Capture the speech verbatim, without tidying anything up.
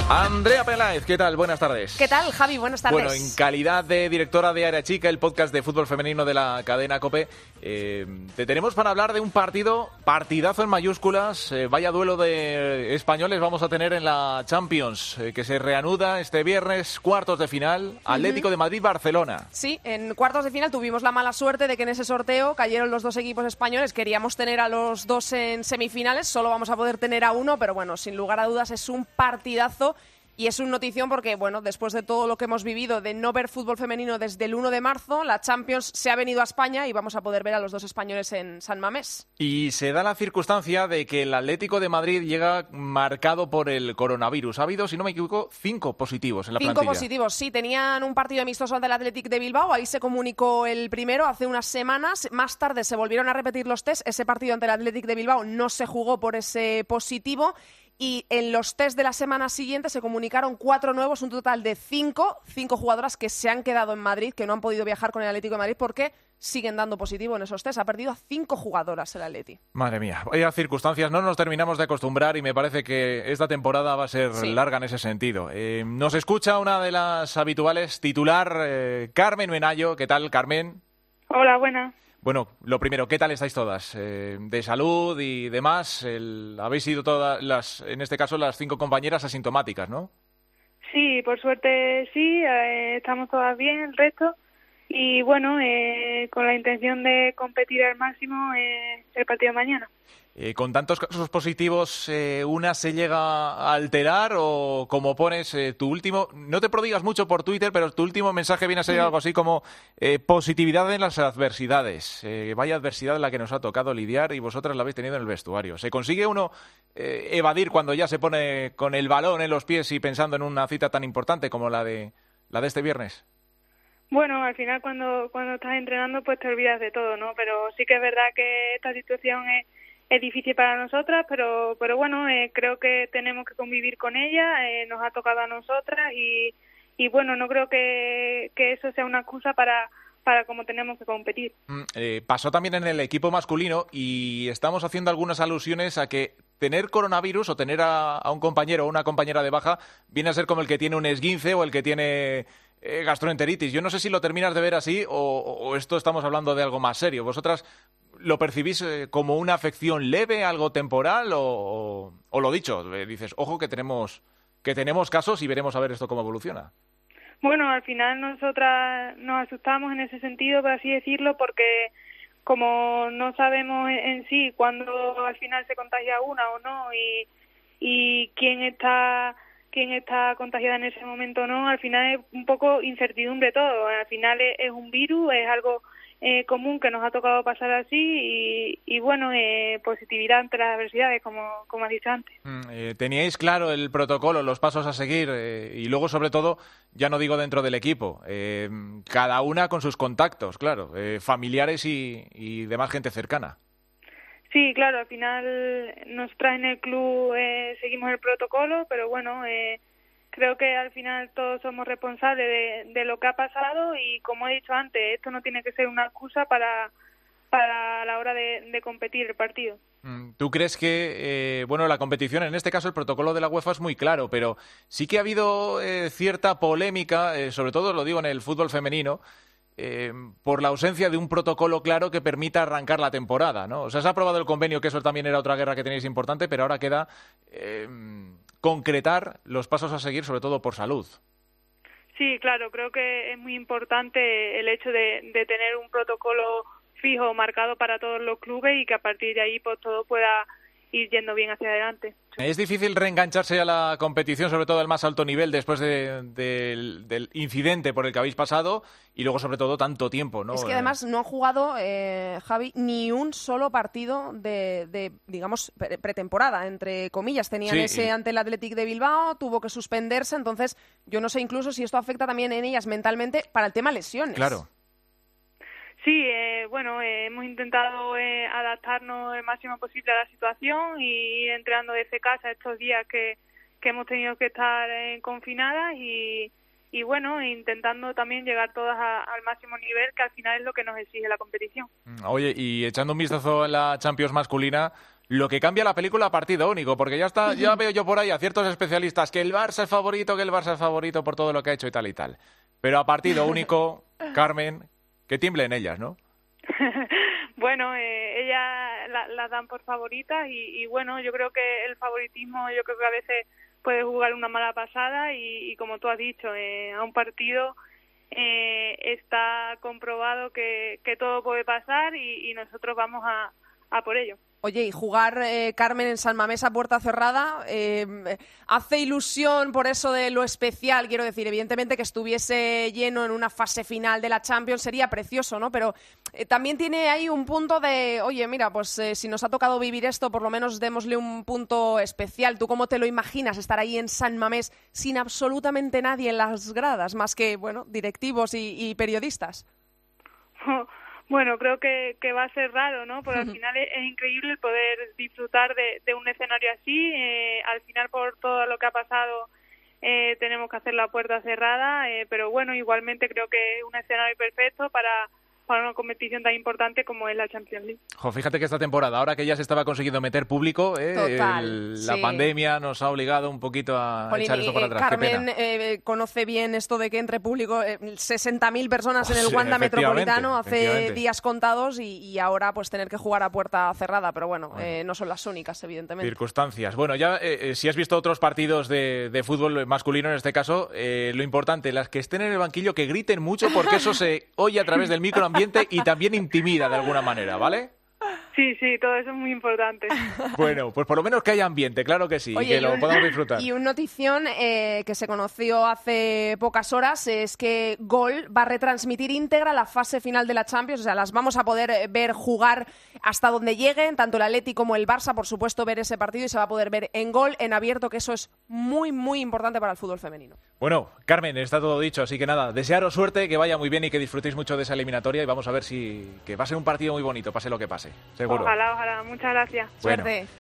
Andrea Peláez, ¿qué tal? Buenas tardes. ¿Qué tal, Javi? Buenas tardes. Bueno, en calidad de directora de Área Chica, el podcast de fútbol femenino de la cadena COPE, eh, te tenemos para hablar de un partido, partidazo en mayúsculas, eh, vaya duelo de españoles vamos a tener en la Champions, eh, que se reanuda este viernes, cuartos de final, Atlético uh-huh. de Madrid-Barcelona. Sí, en cuartos de final tuvimos la mala suerte de que en ese sorteo cayeron los dos equipos españoles, queríamos tener a los dos en semifinales, solo vamos a poder tener a uno, pero bueno, sin lugar a dudas es un partidazo. Y es un notición porque, bueno, después de todo lo que hemos vivido de no ver fútbol femenino desde el uno de marzo, la Champions se ha venido a España y vamos a poder ver a los dos españoles en San Mamés. Y se da la circunstancia de que el Atlético de Madrid llega marcado por el coronavirus. Ha habido, si no me equivoco, cinco positivos en la cinco plantilla. Cinco positivos, sí. Tenían un partido amistoso ante el Athletic de Bilbao. Ahí se comunicó el primero hace unas semanas. Más tarde se volvieron a repetir los test. Ese partido ante el Athletic de Bilbao no se jugó por ese positivo. Y en los test de la semana siguiente se comunicaron cuatro nuevos, un total de cinco, cinco jugadoras que se han quedado en Madrid, que no han podido viajar con el Atlético de Madrid porque siguen dando positivo en esos test. Ha perdido a cinco jugadoras el Atleti. Madre mía, vaya circunstancias, no nos terminamos de acostumbrar y me parece que esta temporada va a ser sí. larga en ese sentido. Eh, nos escucha una de las habituales, titular, eh, Carmen Menayo. ¿Qué tal, Carmen? Hola, buenas. Bueno, lo primero, ¿qué tal estáis todas? Eh, de salud y demás, el, habéis sido todas las, en este caso, las cinco compañeras asintomáticas, ¿no? Sí, por suerte sí, eh, estamos todas bien, el resto. Y bueno, eh, con la intención de competir al máximo eh, el partido de mañana. Eh, ¿Con tantos casos positivos, eh, una se llega a alterar o como pones eh, tu último, no te prodigas mucho por Twitter, pero tu último mensaje viene a ser algo así como eh, positividad en las adversidades? Eh, vaya adversidad la que nos ha tocado lidiar y vosotras la habéis tenido en el vestuario. ¿Se consigue uno eh, evadir cuando ya se pone con el balón en los pies y pensando en una cita tan importante como la de la de este viernes? Bueno, al final cuando, cuando estás entrenando pues te olvidas de todo, ¿no? Pero sí que es verdad que esta situación es Es difícil para nosotras, pero pero bueno, eh, creo que tenemos que convivir con ella, eh, nos ha tocado a nosotras y, y bueno, no creo que, que eso sea una excusa para, para cómo tenemos que competir. Mm, eh, pasó también en el equipo masculino y estamos haciendo algunas alusiones a que tener coronavirus o tener a, a un compañero o una compañera de baja viene a ser como el que tiene un esguince o el que tiene eh, gastroenteritis. Yo no sé si lo terminas de ver así o, o esto estamos hablando de algo más serio. ¿Vosotras lo percibís eh, como una afección leve, algo temporal o, o, o lo dicho, eh, dices, ojo que tenemos que tenemos casos y veremos a ver esto cómo evoluciona? Bueno, al final nosotras nos asustamos en ese sentido, por así decirlo, porque como no sabemos en sí cuándo al final se contagia una o no y, y quién está quién está contagiada en ese momento o no, al final es un poco incertidumbre todo. Al final es, es un virus, es algo Eh, común que nos ha tocado pasar así y, y bueno, eh, positividad ante las adversidades, como, como has dicho antes. Mm, eh, ¿Teníais claro el protocolo, los pasos a seguir eh, y luego, sobre todo, ya no digo dentro del equipo, eh, cada una con sus contactos, claro, eh, familiares y, y demás gente cercana? Sí, claro, al final nosotras en el club eh, seguimos el protocolo, pero bueno, eh, creo que al final todos somos responsables de, de lo que ha pasado y, como he dicho antes, esto no tiene que ser una excusa para, para la hora de, de competir el partido. ¿Tú crees que, eh, bueno, la competición, en este caso el protocolo de la UEFA es muy claro, pero sí que ha habido eh, cierta polémica, eh, sobre todo lo digo en el fútbol femenino, eh, por la ausencia de un protocolo claro que permita arrancar la temporada, ¿no? O sea, se ha aprobado el convenio, que eso también era otra guerra que tenéis importante, pero ahora queda Eh, concretar los pasos a seguir, sobre todo por salud. Sí, claro, creo que es muy importante el hecho de, de tener un protocolo fijo, marcado para todos los clubes y que a partir de ahí pues todo pueda ir yendo bien hacia adelante. Es difícil reengancharse a la competición, sobre todo al más alto nivel, después de, de, del incidente por el que habéis pasado y luego, sobre todo, tanto tiempo, ¿no? Es que además no han jugado, eh, Javi, ni un solo partido de, de digamos, pre pretemporada, entre comillas. Tenían sí, ese y... ante el Athletic de Bilbao, tuvo que suspenderse, entonces yo no sé incluso si esto afecta también en ellas mentalmente para el tema lesiones. Claro. Sí, eh, bueno, eh, hemos intentado eh, adaptarnos el máximo posible a la situación y ir entrenando desde casa estos días que, que hemos tenido que estar eh, confinadas y, y bueno, intentando también llegar todas a, al máximo nivel, que al final es lo que nos exige la competición. Oye, y echando un vistazo a la Champions masculina, lo que cambia la película a partido único, porque ya está, ya veo yo por ahí a ciertos especialistas que el Barça es favorito, que el Barça es favorito por todo lo que ha hecho y tal y tal. Pero a partido único, Carmen, que tiemblen ellas, ¿no? Bueno, eh, ellas las la dan por favoritas y, y bueno, yo creo que el favoritismo, yo creo que a veces puede jugar una mala pasada y, y como tú has dicho, eh, a un partido eh, está comprobado que, que todo puede pasar y, y nosotros vamos a, a por ello. Oye, y jugar, eh, Carmen, en San Mamés a puerta cerrada, eh, ¿hace ilusión por eso de lo especial? Quiero decir, evidentemente que estuviese lleno en una fase final de la Champions sería precioso, ¿no? Pero eh, también tiene ahí un punto de, oye, mira, pues eh, si nos ha tocado vivir esto, por lo menos démosle un punto especial. ¿Tú cómo te lo imaginas estar ahí en San Mamés sin absolutamente nadie en las gradas, más que, bueno, directivos y, y periodistas? Bueno, creo que, que va a ser raro, ¿no? Porque al final es, es increíble el poder disfrutar de, de un escenario así. Eh, al final, por todo lo que ha pasado, eh, tenemos que hacer la puerta cerrada. Eh, pero bueno, igualmente creo que es un escenario perfecto para, para una competición tan importante como es la Champions League. Jo, fíjate que esta temporada, ahora que ya se estaba consiguiendo meter público, eh, Total, el, la sí. pandemia nos ha obligado un poquito a Jolín, echar esto y, para eh, atrás. Qué Carmen pena. eh, conoce bien esto de que entre público, eh, sesenta mil personas en el Sí, Wanda efectivamente, Metropolitano hace efectivamente. días contados y, y ahora pues tener que jugar a puerta cerrada, pero bueno, Bueno. eh, no son las únicas, evidentemente. Circunstancias. Bueno, ya eh, eh, si has visto otros partidos de, de fútbol masculino en este caso, eh, lo importante, las que estén en el banquillo, que griten mucho porque eso se oye a través del microambiente y también intimida de alguna manera, ¿vale? Sí, sí, todo eso es muy importante. Bueno, pues por lo menos que haya ambiente, claro que sí, Oye, y que y lo un- podamos disfrutar. Y una notición eh, que se conoció hace pocas horas es que Gol va a retransmitir íntegra la fase final de la Champions, o sea, las vamos a poder eh, ver jugar hasta donde lleguen, tanto el Atleti como el Barça, por supuesto, ver ese partido y se va a poder ver en Gol, en abierto, que eso es muy, muy importante para el fútbol femenino. Bueno, Carmen, está todo dicho, así que nada, desearos suerte, que vaya muy bien y que disfrutéis mucho de esa eliminatoria y vamos a ver si que va a ser un partido muy bonito, pase lo que pase, seguro. Ojalá, ojalá. Muchas gracias. Bueno. Suerte.